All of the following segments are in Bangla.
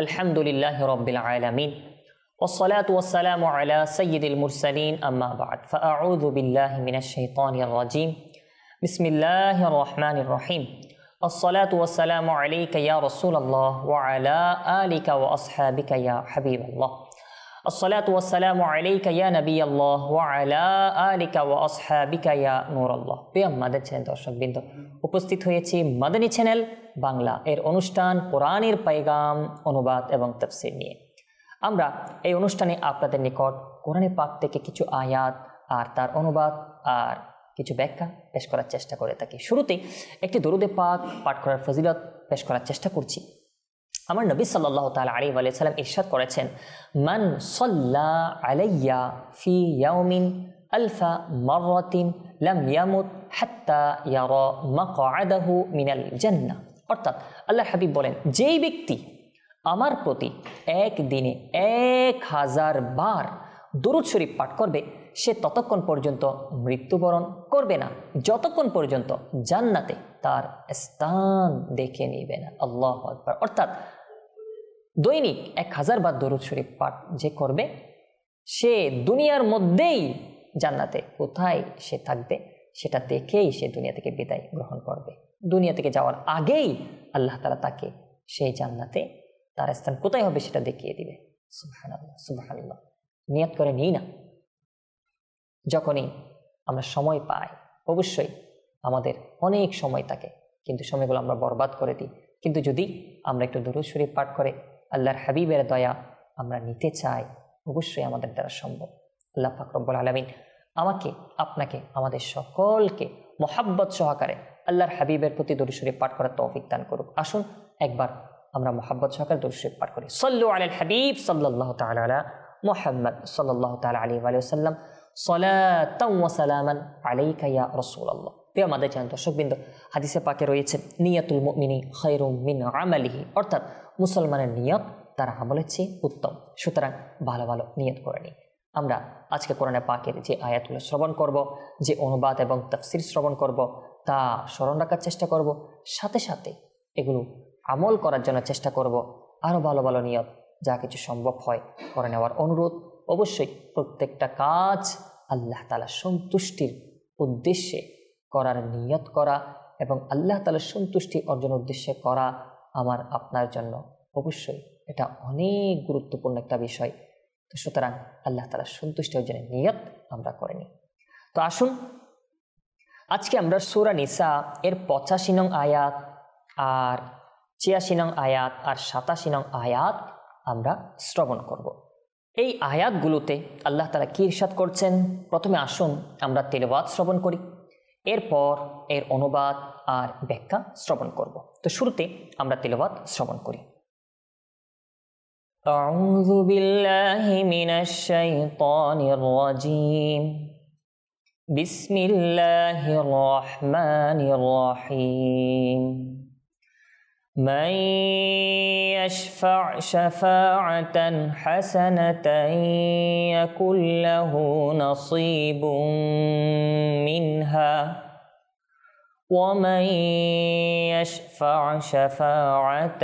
Alhamdulillahi Rabbil Alameen. والصلاة والسلام على سيد المرسلين أما بعد فأعوذ بالله من الشيطان الرجيم بسم الله الرحمن الرحيم الصلاة والسلام عليك يا رسول الله وعلى آلك وأصحابك يا حبيب الله الصلاة والسلام عليك يا نبي الله وعلى آلك وأصحابك يا نور الله প্রিয় মাদানী চ্যানেল দর্শকবৃন্দ উপস্থিত হয়েছি মাদানী চ্যানেল বাংলা এর অনুষ্ঠান কোরআনের পয়গাম অনুবাদ এবং তাফসীর নিয়ে। আমরা এই অনুষ্ঠানে আপনাদের নিকট কোরআনে পাক থেকে কিছু আয়াত আর তার অনুবাদ আর কিছু ব্যাখ্যা পেশ করার চেষ্টা করে থাকি। শুরুতে একটি দরুদে পাক পাঠ করার ফজিলত পেশ করার চেষ্টা করছি। আমার নবী সাল্লাল্লাহু তাআলা আলাইহি ওয়া সাল্লাম ইরশাদ করেছেন, মান সাল্লা আলাইয়া ফি ইয়াউমিন আলফা মাররাতিন লাম ইয়ামুত হাত্তা ইয়ারা মাকআদাহু মিনাল জান্নাহ। অর্থাৎ আল্লাহর হাবিব বলেন, যেই ব্যক্তি আমার প্রতি এক দিনে 1000 বার দরুদ শরীফ পাঠ করবে সে ততক্ষণ পর্যন্ত মৃত্যুবরণ করবে না যতক্ষণ পর্যন্ত জান্নাতে তার স্থান দেখে নিবে না। আল্লাহু আকবার। অর্থাৎ দৈনিক 1000 বার দরুদ শরীফ পাঠ যে করবে সে দুনিয়ার মধ্যেই জান্নাতে কোথায় সে থাকবে সেটা দেখেই সে দুনিয়া থেকে বিদায় গ্রহণ করবে। দুনিয়া থেকে যাওয়ার আগেই আল্লাহ তাআলা তাকে সেই জান্নাতে তার স্থান কোথায় হবে সেটা দেখিয়ে দিবে। সুবহানাল্লাহ সুবহানাল্লাহ। নিয়ত করে নিই না, যখনই আমরা সময় পাই, অবশ্যই আমাদের অনেক সময় থাকে কিন্তু সময়গুলো আমরা বরবাদ করে দিই। কিন্তু যদি আমরা একটু দরুদ শরীফ পাঠ করে আল্লাহর হাবিবের দয়া আমরা নিতে চাই, অবশ্যই আমাদের দ্বারা সম্ভব। আল্লাহ পাক রব্বুল আলামিন আমাকে, আপনাকে, আমাদের সকলকে মহাব্বত সহকারে আল্লাহর হাবিবের প্রতি দরুদ শরীফ পাঠ করার তৌফিক দান করুক। আসুন একবার আমরা মহাব্বত সহকারে দরুদ শরীফ পাঠ করি। সাল্লু আলাল হাবিব সাল্লাল্লাহু তাআলা আলা মুহাম্মদ সাল্লাল্লাহু তাআলা আলাইহি ওয়া সাল্লাম সালাতাও ওয়া সালামান আলাইকা ইয়া রাসূলুল্লাহ। প্রিয় মাদানী চ্যানেল দর্শকবৃন্দ, হাদিসে পাকে রয়েছে নিয়াতুল মুমিনি খায়রুম মিন আমালিহি। অর্থাৎ মুসলমানের নিয়ত তার আমলের চেয়ে উত্তম, সুতরাং ভালো ভালো নিয়ত করে নিই। আমরা আজকে কোরআনে পাকের যে আয়াতগুলো শ্রবণ করব, যে অনুবাদ এবং তাফসীর শ্রবণ করব তা স্মরণ রাখার চেষ্টা করব, সাথে সাথে এগুলো আমল করার জন্য চেষ্টা করব। আরও ভালো ভালো নিয়ত যা কিছু সম্ভব হয় করে নেওয়ার অনুরোধ। অবশ্যই প্রত্যেকটা কাজ আল্লাহ তাআলার সন্তুষ্টির উদ্দেশ্যে করার নিয়ত করা এবং আল্লাহ তাআলার সন্তুষ্টি অর্জনের উদ্দেশ্যে করা আমার আপনার জন্য অবশ্যই এটা অনেক গুরুত্বপূর্ণ একটা বিষয়। তো সুতরাং আল্লাহ তাআলার সন্তুষ্টি অর্জনের নিয়ত আমরা করে নিই। তো আসুন আজকে আমরা সূরা নিসা এর 85 নং আয়াত আর 86 নং আয়াত আর 87 নং আয়াত আমরা শ্রবণ করব। এই আয়াতগুলোতে আল্লাহ তাআলা কি ইরশাদ করছেন প্রথমে আসুন আমরা তেলাওয়াত শ্রবণ করি, এরপর এর অনুবাদ আর ব্যাখ্যা শ্রবণ করব। তো শুরুতে আমরা তেলাওয়াত শ্রবণ করি। আউযু বিল্লাহি মিনাশ শাইতানির রাজীম বিসমিল্লাহির রহমানির রহিম من يشفع شفاعة حسنة يكن له نصيب منها ومن يشفع شفاعة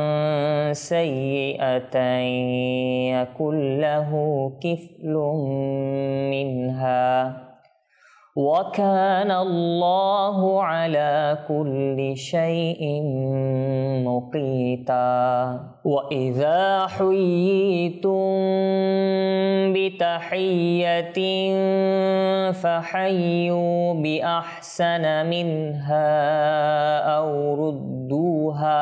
سيئة يكن له كفل منها وكان الله على كل شيء مقيتا وإذا حييتم بتحية فحيوا بأحسن منها أو ردوها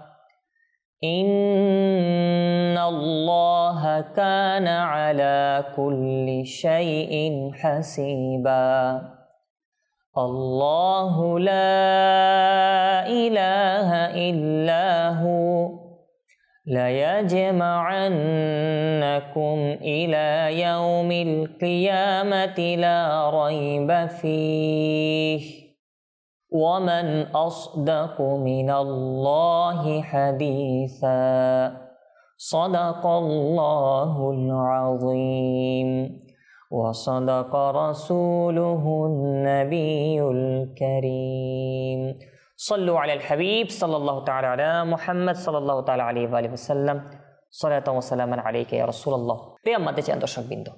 إن الله كان على كل شيء حسيبا الله لا إله إلا هو ليجمعنكم إلى يوم القيامة لا ريب فيه ومن أصدق من الله حديثا صدق الله العظيم وصدق رسوله النبي الكريم صلوا على الحبيب صلى الله تعالى على محمد صلى الله تعالى عليه وآله وسلم সালাতু ওয়া সালামান আলাইকা ইয়া রাসূলুল্লাহ। প্রিয় আমাদের দর্শকবৃন্দ,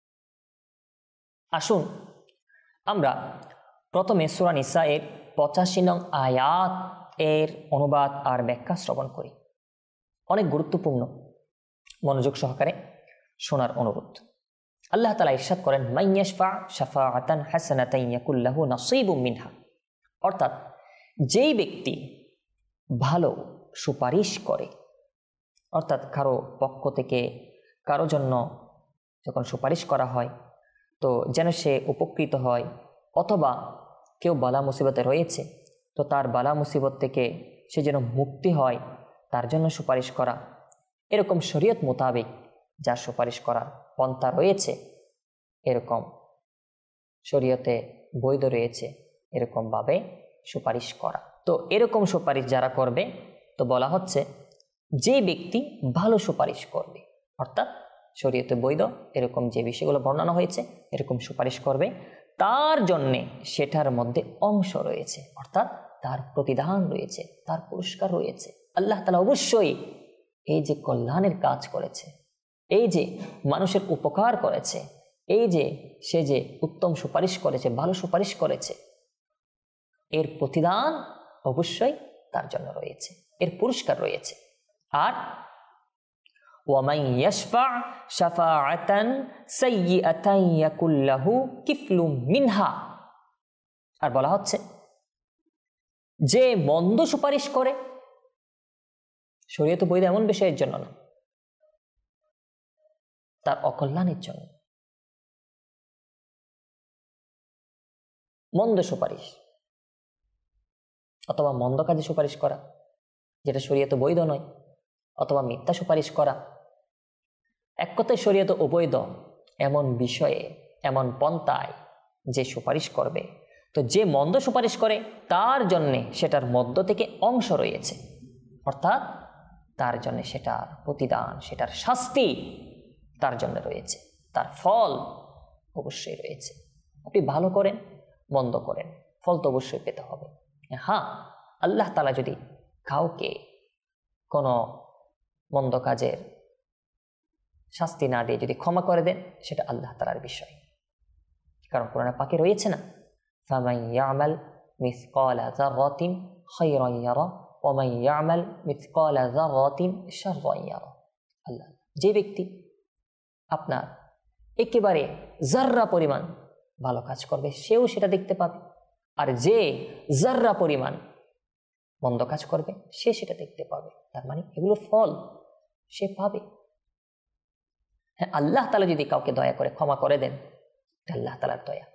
আসুন আমরা প্রথমে সূরা নিসা এর 85 নং আয়াত এর অনুবাদ আর ব্যাখ্যা শ্রবণ করি। অনেক গুরুত্বপূর্ণ, মনোযোগ সহকারে শোনার অনুরোধ। আল্লাহ তাআলা ইরশাদ করেন, মান ইয়াশফা শাফাআতান হাসানাতান ইয়াকুল লাহু নাসীবুম মিনহা। অর্থাৎ যেই ব্যক্তি ভালো সুপারিশ করে, অর্থাৎ কারো পক্ষ থেকে কারো জন্য যখন সুপারিশ করা হয় তো যেন সে উপকৃত হয়, অথবা কেউ বালা মুসিবতে রয়েছে তো তার বালা মুসিবত থেকে সে যেন মুক্তি হয়, তার জন্য সুপারিশ করা। এরকম শরীয়ত মোতাবেক যা সুপারিশ করার পন্থা রয়েছে, এরকম শরীয়তে বৈধ রয়েছে এরকমভাবে সুপারিশ করা। তো এরকম সুপারিশ যারা করবে তো বলা হচ্ছে যে ব্যক্তি ভালো সুপারিশ করবে, অর্থাৎ শরীয়তে বৈধ এরকম যে বিষয়গুলো বর্ণনা হয়েছে এরকম সুপারিশ করবে, তার জন্যে সেটার মধ্যে অংশ রয়েছে, অর্থাৎ তার প্রতিদান রয়েছে, তার পুরস্কার রয়েছে। আল্লাহ তাআলা অবশ্যই এই যে কল্যাণের কাজ করেছে, এই যে মানুষের উপকার করেছে, এই যে সে যে উত্তম সুপারিশ করেছে, ভালো সুপারিশ করেছে, এর প্রতিদান অবশ্যই তার জন্য রয়েছে, এর পুরস্কার রয়েছে। আর ওয়ামান ইয়াশফা শাফাআতান সাইয়্যাতান ইয়াকুল লাহু কিফলুম মিনহা। আর বলা হচ্ছে যে মন্দ সুপারিশ করে, শরীয়তে বৈধ এমন বিষয়ের জন্য না, তার অকল্যাণের জন্য। মন্দ সুপারিশ অথবা মন্দ কাজে সুপারিশ করা যেটা শরীয়তে বৈধ নয়, অথবা মিথ্যা সুপারিশ করা, এক কথায় শরীয়তে অবৈধ এমন বিষয়ে এমন পন্থায় যে সুপারিশ করবে, তো যে মন্দ সুপারিশ করে তার জন্যে সেটার মধ্য থেকে অংশ রয়েছে, অর্থাৎ তার জন্য সেটার প্রতিদান, সেটার শাস্তি তার জন্য রয়েছে, তার ফল অবশ্যই রয়েছে। আপনি ভালো করেন মন্দ করেন, ফল তো অবশ্যই পেতে হবে। হ্যাঁ, আল্লাহ তাআলা যদি কাউকে কোনো মন্দ কাজের শাস্তি না দিয়ে যদি ক্ষমা করে দেন, সেটা আল্লাহ তাআলার বিষয়। কারণ কোরআনে পাকে রয়েছে না, ফামান ইয়ামাল মিসকালা যাররাতিন খায়রান ইয়ারা ওয়া মান ইয়ামাল মিসকালা যাররাতিন শাররান ইয়ারা। আল্লাহ, যে ব্যক্তি আপনার একেবারে যাররা পরিমাণ ভালো কাজ করবে সেও সেটা দেখতে পাবে, আর যে যাররা পরিমাণ মন্দ কাজ করবে সে সেটা দেখতে পাবে। তার মানে এগুলো ফল সে পাবে। হ্যাঁ, আল্লাহ তাআলা যদি কাউকে দয়া করে ক্ষমা করে দেন, আল্লাহ তাআলার দয়া।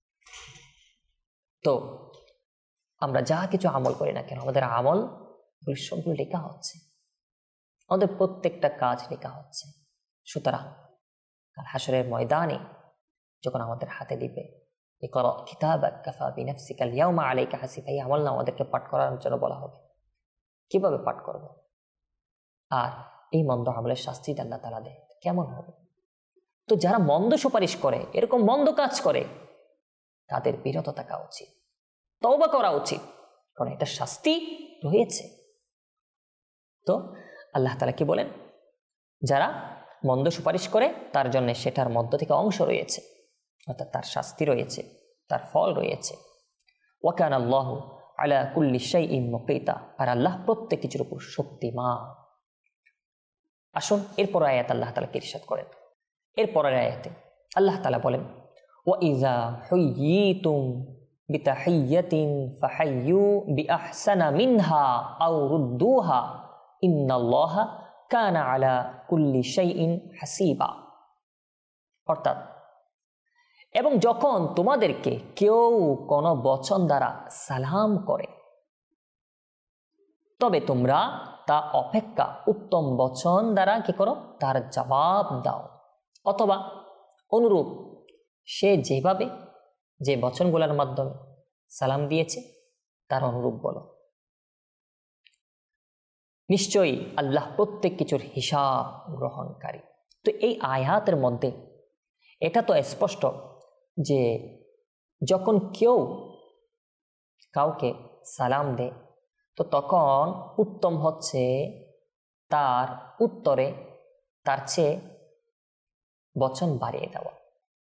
তো আমরা যা কিছু আমল করি না কেন, আমাদের আমল সবগুলো লেখা হচ্ছে, আমাদের প্রত্যেকটা কাজ লেখা হচ্ছে। সুতরাং কাল হাসরের ময়দানে যখন আমাদের হাতে দিবে ইকরা কিতাবাক কাফা বিনাফসিকা আল-ইয়াওমা আলাইকা হাসিবা, এই আমল না আমাদেরকে পাঠ করার জন্য বলা হবে। কিভাবে পাঠ করব? আর এই মন্দ আমলের শাস্তি আল্লাহ তাআলা দেয় কেমন হবে? তো যারা মন্দ সুপারিশ করে, এরকম মন্দ কাজ করে, তাদের বিরত থাকা উচিত, তওবা করা উচিত, কারণ এটা শাস্তি রয়েছে। তো আল্লাহ তাআলা কি বলেন? যারা মন্দ সুপারিশ করে তার জন্য সেটার মধ্য থেকে অংশ রয়েছে, অর্থাৎ তার শাস্তি রয়েছে, তার ফল রয়েছে। ওয়া কানা আল্লাহু আলা কুল্লি শাইইন মুকিতা, আর আল্লাহ প্রত্যেক কিছুর উপর শক্তিমান। আসুন এরপর আয়াত আল্লাহ তাআলা কি ইরশাদ করেন। এরপরের আয়াতে আল্লাহ তাআলা বলেন, ওয়া ইযা হুয়্যিতুম বিতাহিয়্যাতিন ফাহাইয়্যু বিআহসানা মিনহা আও রুদ্দুহা ইন্নাল্লাহা কানা আলা কুল্লি শাইইন হাসিবা। অর্থাৎ এবং যখন তোমাদেরকে কেউ কোনো বচন দ্বারা সালাম করে, তবে তোমরা তা অপেক্ষা উত্তম বচন দ্বারা কি করো? তার জবাব দাও, অথবা অনুরূপ সে যেভাবে যে বচনগুলোর মাধ্যমে সালাম দিয়েছে তার অনুরূপ বলো। নিশ্চয়ই আল্লাহ প্রত্যেক কিছুর হিসাব গ্রহণকারী। তো এই আয়াতের মধ্যে এটা তো স্পষ্ট যে যখন কেউ কাউকে সালাম দেয় তো তখন উত্তম হচ্ছে তার উত্তরে তার চেয়ে বচন বাড়িয়ে দেওয়া।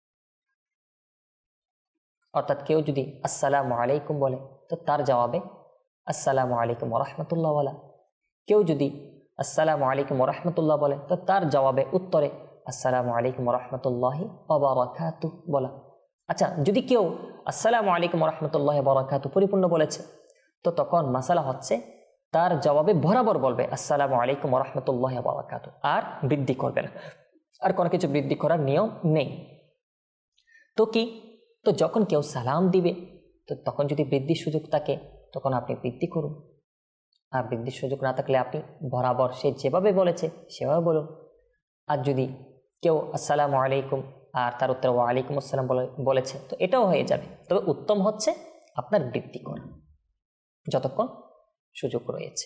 অর্থাৎ কেউ যদি আসসালামু আলাইকুম বলে তো তার জবাবে আসসালামু আলাইকুম ওয়া রাহমাতুল্লাহ বলা। কেউ যদি আসসালামু আলাইকুম ওয়া রাহমাতুল্লাহ বলে তো তার জবাবে উত্তরে আসসালামু আলাইকুম ওয়া রাহমাতুল্লাহি ওয়া বারাকাতুহু বলা। আচ্ছা, যদি কেউ আসসালামু আলাইকুম ওয়া রাহমাতুল্লাহি ওয়া বারাকাতুহু পরিপূর্ণ বলেছে তো তখন মাসালা হচ্ছে তার জবাবে বরাবর বলবে আসসালামু আলাইকুম ওয়া রাহমাতুল্লাহি ওয়া বারাকাতুহু, আর বৃদ্ধি করবে না, আর কোনো কিছু বৃদ্ধি করার নিয়ম নেই। তো কি, তো যখন কেউ সালাম দিবে তো তখন যদি বৃদ্ধির সুযোগ থাকে তখন আপনি বৃদ্ধি করুন, আর বৃদ্ধির সুযোগ না থাকলে আপনি বরাবর সে যেভাবে বলেছে সেভাবে বলুন। আর যদি কেউ আসসালামু আলাইকুম আর তার উত্তরে ওয়া আলাইকুম আসসালাম বলেছে তো এটাও হয়ে যাবে, তবে উত্তম হচ্ছে আপনার বৃদ্ধি করা যতক্ষণ সুযোগ রয়েছে।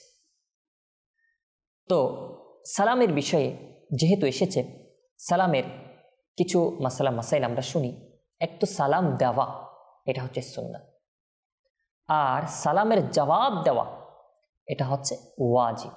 তো সালামের বিষয়ে যেহেতু এসেছে, সালামের কিছু মাসালা মাসাইল আমরা শুনি। এক তো সালাম দেওয়া, এটা হচ্ছে সুন্নাত, আর সালামের জবাব দেওয়া এটা হচ্ছে ওয়াজিব।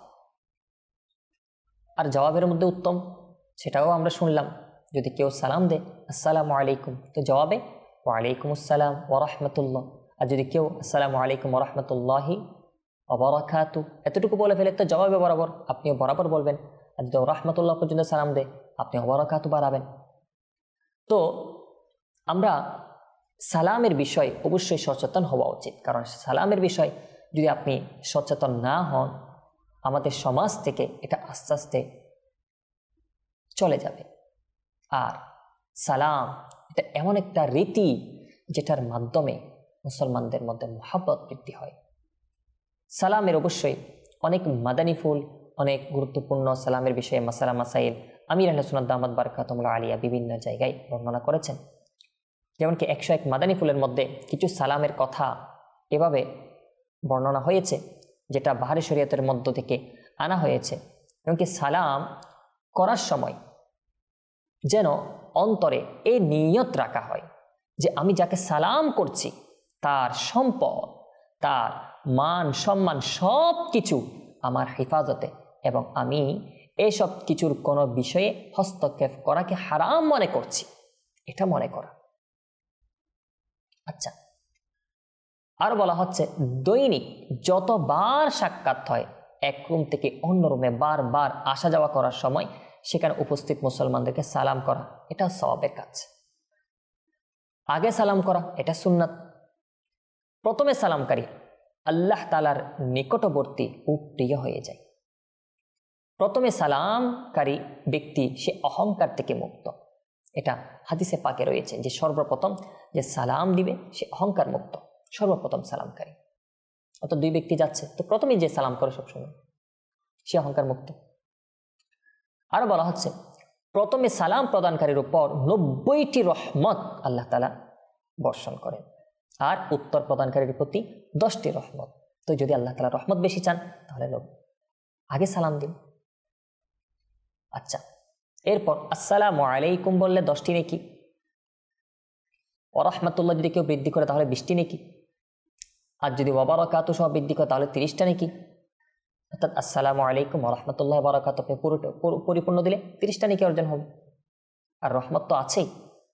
আর জবাবের মধ্যে উত্তম সেটাও আমরা শুনলাম, যদি কেউ সালাম দেয় আসসালামু আলাইকুম তো জবাবে ওয়া আলাইকুম আসসালাম ওয়া রাহমাতুল্লাহ। আর যদি কেউ আসসালামু আলাইকুম ওয়া রাহমাতুল্লাহি ওয়া বারাকাতুহু এতটুকু বলে ফেলে তো জবাবে বরাবর আপনিও বরাবর বলবেন। আর যদি রাহমাতুল্লাহ পর্যন্ত সালাম দেয় আপনি ওয়া বারাকাতুহু বাড়াবেন। তো আমরা সালামের বিষয় অবশ্যই সচেতন হওয়া উচিত, কারণ সালামের বিষয় যদি আপনি সচেতন না হন আমাদের সমাজ থেকে এটা আস্তে আস্তে চলে যাবে। আর সালাম এটা এমন একটা রীতি যেটার মাধ্যমে মুসলমানদের মধ্যে মহব্বত বৃদ্ধি হয়। সালামের অবশ্যই অনেক মাদানী ফুল, অনেক গুরুত্বপূর্ণ সালামের বিষয়ে মাসালা মাসাইল আমির আহলে সুন্নাত দামাত বারাকাতুহুল আলিয়া বিভিন্ন জায়গায় বর্ণনা করেছেন। যেমনকি 101 মাদানী ফুলের মধ্যে কিছু সালামের কথা এভাবে বর্ণনা হয়েছে যেটা বাহারি শরীয়তের মধ্য থেকে আনা হয়েছে। এমনকি সালাম করার সময় যেন অন্তরে এই নিয়ত রাখা হয় যে আমি যাকে সালাম করছি তার সম্পদ, তার মান সম্মান সব কিছু আমার হেফাজতে, এবং আমি এসব কিছুর কোনো বিষয়ে হস্তক্ষেপ করাকে হারাম মনে করছি, এটা মনে করা। আচ্ছা, আর বলা হচ্ছে দৈনিক যতবার সাক্ষাৎ হয় এক রুম থেকে অন্য রুমে বারবার আসা যাওয়া করার সময় সেখানে উপস্থিত মুসলমানদেরকে সালাম করা এটা সওয়াবের কাজ। আগে সালাম করা এটা সুন্নাত। প্রথমে সালামকারী আল্লাহ তাআলার নিকটবর্তী ও প্রিয় হয়ে যায়। প্রথমে সালামকারী ব্যক্তি সে অহংকার থেকে মুক্ত। এটা হাদিসে পাকে রয়েছে যে সর্বপ্রথম যে সালাম দিবে সে অহংকার মুক্ত, সর্বপ্রথম সালামকারী। অর্থাৎ দুই ব্যক্তি যাচ্ছে তো প্রথমেই যে সালাম করে সবসময় সে অহংকার মুক্ত। আরো বলা হচ্ছে প্রথমে সালাম প্রদানকারীর উপর 90টি রহমত আল্লাহ তাআলা বর্ষণ করেন, আর উত্তর প্রদানকারীর প্রতি 10টি রহমত। তো যদি আল্লাহ তাআলা রহমত বেশি চান তাহলে আগে সালাম দিন। আচ্ছা, এরপর আসসালামু আলাইকুম বললে 10টি নেকি, ওয়া রাহমাতুল্লাহ যদি কেউ বৃদ্ধি করে তাহলে 20টি নেকি, আর যদি ওয়া বারাকাতুহু সহ বৃদ্ধি করে তাহলে 30টা নেকি। অর্থাৎ আসসালামু আলাইকুম ওয়া রাহমাতুল্লাহি ওয়া বারাকাতুহু পরিপূর্ণ দিলে 30টা নেকি অর্জন হবে, আর রহমত তো আছেই।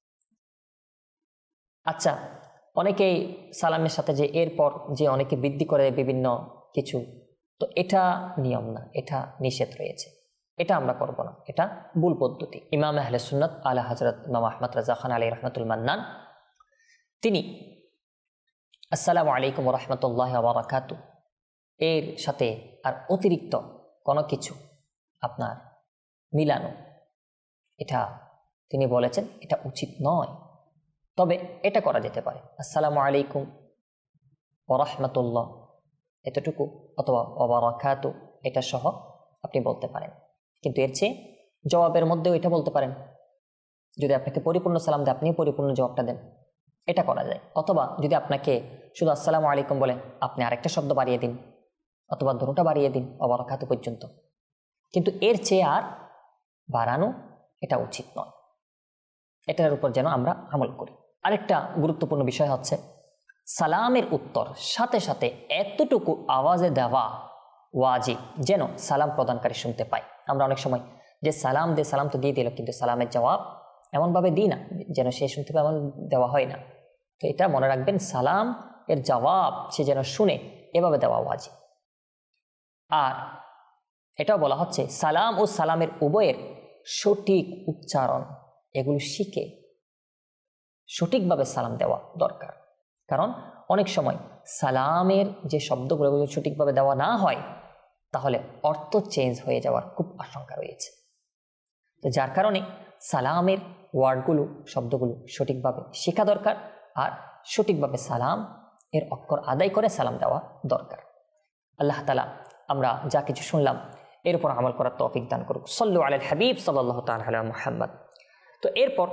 আচ্ছা, অনেকেই সালামের সাথে যে এরপর যে অনেকে বৃদ্ধি করে বিভিন্ন কিছু, তো এটা নিয়ম না, এটা নিষেধ রয়েছে, এটা আমরা করব না, এটা ভুল পদ্ধতি। ইমাম আহলে সুন্নাত আলা হযরত ইমাম আহমদ রাজা খান আলাইহি রাহমাতুল মান্নান তিনি আসসালামু আলাইকুম ওয়া রাহমাতুল্লাহি ওয়া বারাকাতুহু এর সাথে আর অতিরিক্ত কোনো কিছু আপনার মিলানো, এটা তিনি বলেছেন এটা উচিত নয়। তবে এটা করা যেতে পারে আসসালামু আলাইকুম ওয়া রাহমাতুল্লাহ এতটুকু, অথবা ওয়া বারাকাতুহু এটা সহ আপনি বলতে পারেন। কিন্তু এর চেয়ে জবাবের মধ্যেও এটা বলতে পারেন, যদি আপনাকে পরিপূর্ণ সালাম দেয় আপনিও পরিপূর্ণ জবাবটা দেন, এটা করা যায়। অথবা যদি আপনাকে শুধু আসসালামু আলাইকুম বলে আপনি আরেকটা শব্দ বাড়িয়ে দিন, অথবা দুটোটা বাড়িয়ে দিন ওয়া বারাকাতুহু পর্যন্ত, কিন্তু এর চেয়ে আর বাড়ানো এটা উচিত নয়। এটার উপর যেন আমরা আমল করি। আরেকটা গুরুত্বপূর্ণ বিষয় হচ্ছে সালামের উত্তর সাথে সাথে এতটুকু আওয়াজে দেওয়া ওয়াজিব যেন সালাম প্রদানকারী শুনতে পায়। আমরা অনেক সময় যে সালাম দে, সালাম তো দিয়ে দিল, কিন্তু সালামের জবাব এমনভাবে দিই না যেন সে শুনতে পাবে, এমন দেওয়া হয় না। তো এটা মনে রাখবেন, সালাম এর জবাব সে যেন শুনে, এভাবে দেওয়া ওয়াজিব। আর এটাও বলা হচ্ছে সালাম ও সালামের উভয়ের সঠিক উচ্চারণ এগুলো শিখে সঠিকভাবে সালাম দেওয়া দরকার। কারণ অনেক সময় সালামের যে শব্দগুলো সঠিকভাবে দেওয়া না হয়, তাহলে অর্থ চেঞ্জ হয়ে যাওয়ার খুব আশঙ্কা রয়েছে। তো যার কারণে সালামের ওয়ার্ডগুলো, শব্দগুলো সঠিকভাবে শেখা দরকার, আর সঠিকভাবে সালাম এর অক্ষর আদায় করে সালাম দেওয়া দরকার। আল্লাহ তাআলা আমরা যা কিছু শুনলাম এর উপর আমল করার তৌফিক দান করুক। সাল্লু আলাল হাবিব সাল্লাল্লাহু তাআলা আলা মুহাম্মদ। তো এরপর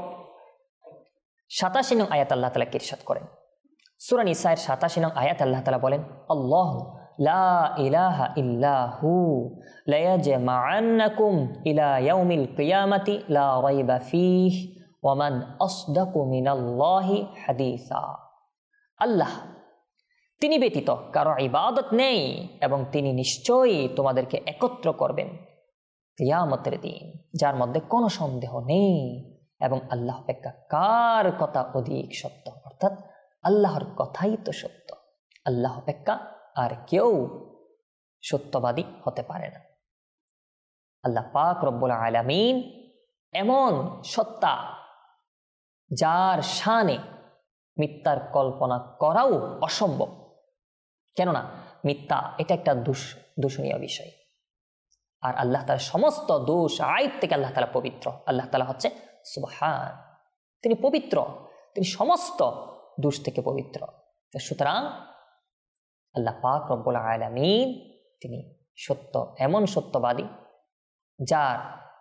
87 নং আয়াত আল্লাহ তাআলা ইরশাদ করেন, সূরা নিসার 87 নং আয়াত আল্লাহ তাআলা বলেন, আল্লাহু লা ইলাহা ইল্লা হু লায়াজমাআন্নাকুম ইলা ইয়াউমিল কিয়ামাতি লা রাইবা ফীহি ওয়া মান আসদাকু মিনাল্লাহি হাদিসা। আল্লাহ, তিনি ব্যতীত কারো ইবাদত নেই এবং তিনি নিশ্চয়ই তোমাদেরকে একত্র করবেন কিয়ামতের দিন, যার মধ্যে কোনো সন্দেহ নেই, এবং আল্লাহ অপেক্ষা কার কথা অধিক সত্য, অর্থাৎ আল্লাহর কথাই তো সত্য, আল্লাহ অপেক্ষা আর কেউ সত্যবাদী হতে পারে না। আল্লাহ পাক রব্বুল আলামিন এমন সত্তা যার শানে মিথ্যার কল্পনা করাও অসম্ভব। কেননা মিথ্যা এটা একটা দূষণীয় বিষয়, আর আল্লাহ তাআলা সমস্ত দোষ আইব থেকে আল্লাহ তাআলা পবিত্র। আল্লাহ তাআলা হচ্ছে সুবহান, তিনি পবিত্র, তিনি সমস্ত দোষ থেকে পবিত্র। সুতরাং আল্লাহ পাক রব্বুল আলামিন তিনি সত্য, এমন সত্যবাদী যার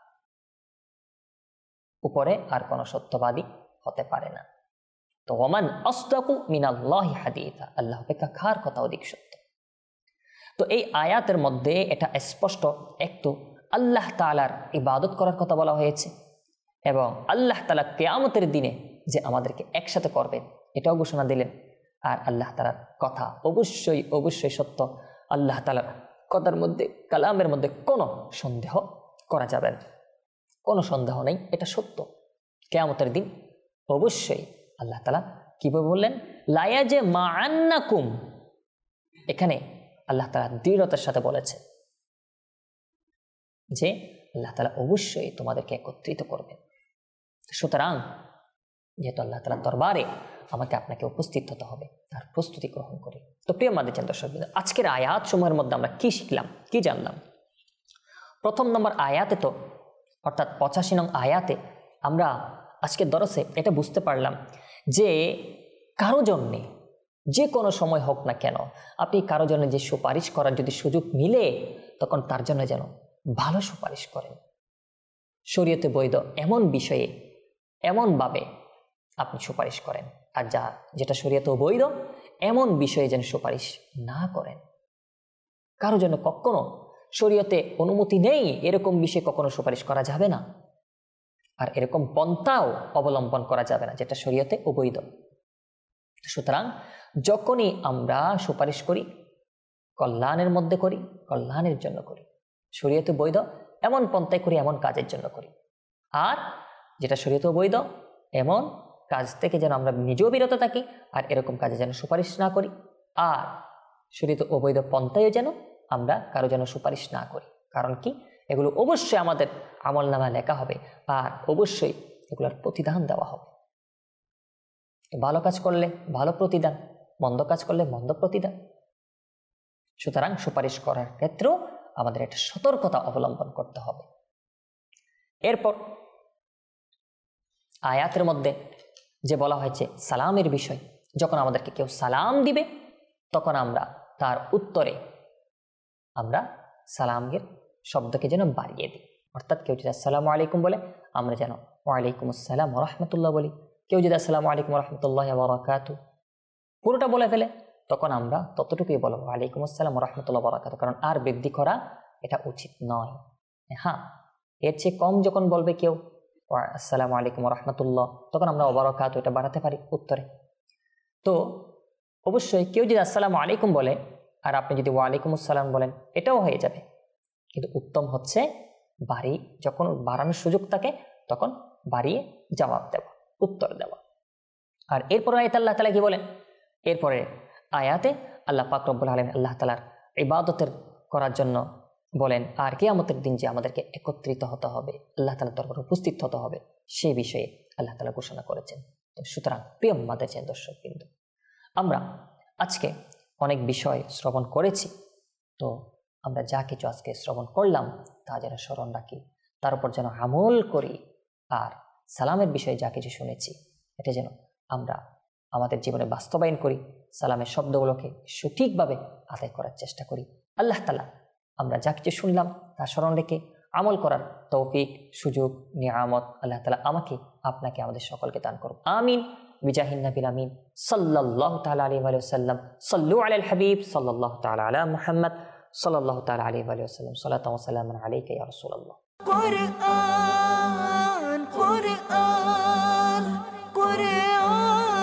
উপরে আর কোনো সত্যবাদী হতে পারে না। তো ওমান আসদাকু মিনাল্লাহি হাদিসা, আল্লাহ অপেক্ষা কার কথা অধিক সত্য। তো এই আয়াতের মধ্যে এটা স্পষ্ট, একটু আল্লাহ তাআলার ইবাদত করার কথা বলা হয়েছে, এবং আল্লাহ তাআলা কিয়ামতের দিনে যে আমাদেরকে একসাথে করবেন এটাও ঘোষণা দিলেন। আর আল্লাহ তাআলার কথা অবশ্যই অবশ্যই সত্য, আল্লাহ তাআলার কথার মধ্যে, কালামের মধ্যে কোনো সন্দেহ করা যাবে না, কোনো সন্দেহ নেই, এটা সত্য। কিয়ামতের দিন অবশ্যই আল্লাহ তাআলা কিভাবে বললেন, লায়াজে মাআন্নাকুম, এখানে আল্লাহ তাআলা দৃঢ়তার সাথে বলেছে যে আল্লাহ তাআলা অবশ্যই তোমাদেরকে একত্রিত করবেন। সুতরাং যেহেতু আল্লাহ তাআলার দরবারে আমাকে আপনাকে উপস্থিত হতে হবে, তার প্রস্তুতি গ্রহণ করি। তো প্রিয় মাদ্রিদ দর্শক, আজকের আয়াত সমূহের মধ্যে আমরা কি শিখলাম, কি জানলাম? প্রথম নম্বর আয়াতে তো, অর্থাৎ 85 নং আয়াতে আমরা আজকের দরসে এটা বুঝতে পারলাম যে কারো জন্যে, যে কোনো সময় হোক না কেন, আপনি কারো জন্য যে সুপারিশ করার যদি সুযোগ মিলে, তখন তার জন্য যেন ভালো সুপারিশ করেন। শরীয়তে বৈধ এমন বিষয়ে এমনভাবে আপনি সুপারিশ করেন, আর যেটা শরীয়তে বৈধ এমন বিষয়ে যেন সুপারিশ না করেন। কারো জন্য কখনো শরীয়তে অনুমতি নেই এরকম বিষয়ে কখনো সুপারিশ করা যাবে না, আর এরকম পন্থাও অবলম্বন করা যাবে না যেটা শরীয়তে অবৈধ। সুতরাং যখনই আমরা সুপারিশ করি, কল্যাণের মধ্যে করি, কল্যাণের জন্য করি, শরীয়তে বৈধ এমন পন্থায় করি, এমন কাজের জন্য করি। আর যেটা শরীয়তে বৈধ এমন কাজ থেকে যেন আমরা নিজেও বিরত থাকি, আর এরকম কাজে যেন সুপারিশ না করি, আর শরীয়তে অবৈধ পন্থায় যেন আমরা কারো যেন সুপারিশ না করি। কারণ কি, এগুলো অবশ্যই আমাদের আমলনামায় লেখা হবে, আর অবশ্যই এগুলোর প্রতিদান দেওয়া হবে। ভালো কাজ করলে ভালো প্রতিদান, মন্দ কাজ করলে মন্দ প্রতিদান। সুতরাং সুপারিশ করার ক্ষেত্রেও আমাদের একটা সতর্কতা অবলম্বন করতে হবে। এরপর আয়াতের মধ্যে যে বলা হয়েছে সালামের বিষয়, যখন আমাদেরকে কেউ সালাম দিবে তখন আমরা তার উত্তরে আমরা সালামের শব্দকে যেন বাড়িয়ে দিই। অর্থাৎ কেউ যদি আসসালামু আলাইকুম বলে, আমরা যেন ওয়ালাইকুম আসসালাম ওয়া রাহমাতুল্লাহ বলি। কেউ যদি আসসালামু আলাইকুম ওয়া রাহমাতুল্লাহি ওয়া বারাকাতুহু পুরোটা বলে ফেলে, তখন আমরা ততটুকুই বলবো ওয়ালাইকুম আসসালাম ওয়া রাহমাতুল্লাহি ওয়া বারাকাতুহু, কারণ আর বৃদ্ধি করা এটা উচিত নয়। হ্যাঁ, এর চেয়ে কম যখন বলবে কেউ আসসালামু আলাইকুম ওয়া রাহমাতুল্লাহ, তখন আমরা ওয়া বারাকাতুহু এটা বাড়াতে পারি উত্তরে। তো অবশ্যই কেউ যদি আসসালামু আলাইকুম বলে আর আপনি যদি ওয়ালাইকুম আসসালাম বলেন, এটাও হয়ে যাবে, কিন্তু উত্তম হচ্ছে যখন বাড়ানোর সুযোগ থাকে তখন বাড়িয়ে জবাব দেওয়া, উত্তর দেওয়া। আর এরপরে আয়াতে আল্লাহ তাআলা কি বলেন? এরপরে আয়াতে আল্লাহ পাক রব্বুল আলামিন আল্লাহ তাআলার ইবাদতের করার জন্য বলেন, আর কিয়ামতের দিন যে আমাদেরকে একত্রিত হতে হবে, আল্লাহ তাআলার দরবারে উপস্থিত হতে হবে, সে বিষয়ে আল্লাহ তাআলা ঘোষণা করেছেন। তো সুতরাং প্রিয় মাদ্রাসার দর্শকবৃন্দ, আমরা আজকে অনেক বিষয় শ্রবণ করেছি। তো আমরা যা কিছু আজকে শ্রবণ করলাম তা যেন স্মরণ রাখি, তার উপর যেন আমল করি, আর সালামের বিষয়ে যা কিছু শুনেছি এটা যেন আমরা আমাদের জীবনে বাস্তবায়ন করি, সালামের শব্দগুলোকে সঠিকভাবে আদায় করার চেষ্টা করি। আল্লাহ তাআলা আমরা যা কিছু শুনলাম তা স্মরণ রেখে আমল করার তৌফিক, সুযোগ, নিয়ামত আল্লাহ তাআলা আমাকে, আপনাকে, আমাদের সকলকে দান করুন। আমিন বিজাহিন নবিল আমিন সাল্লাল্লাহু তাআলা আলাইহি ওয়া সাল্লাম। সাল্লু আলাল হাবিব সাল্লাল্লাহু তাআলা আলা মুহাম্মদ সাল্লাল্লাহু তাআলা আলাইহি ওয়া সাল্লাম। সালাতু ওয়া সালামুন আলাইকা ইয়া রাসূলুল্লাহ। কুরআন কুরআন কুরআন